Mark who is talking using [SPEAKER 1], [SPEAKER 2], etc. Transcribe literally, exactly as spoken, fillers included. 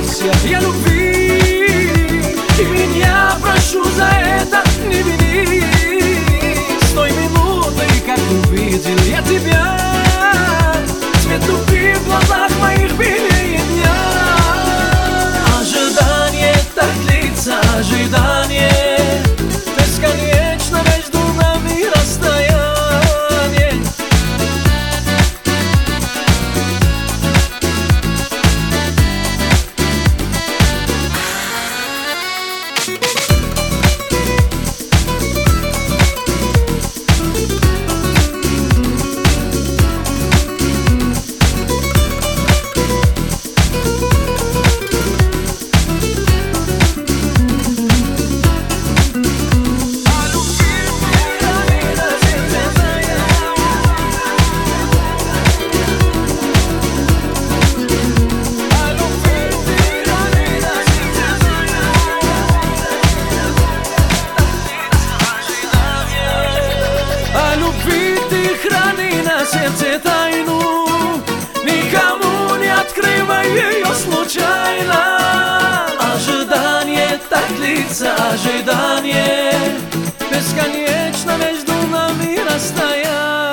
[SPEAKER 1] вернешься. Я любви, и меня прошу за это не вини. С той минуты, как увидел я тебя, цвет любви в глазах моих белее дня. Ожидание так длится, ожидание бесконечно, между нами расстояние. Сердце тайну, никому не открывай ее случайно. Ожидание так длится, ожидание бесконечно, между нами расстояние.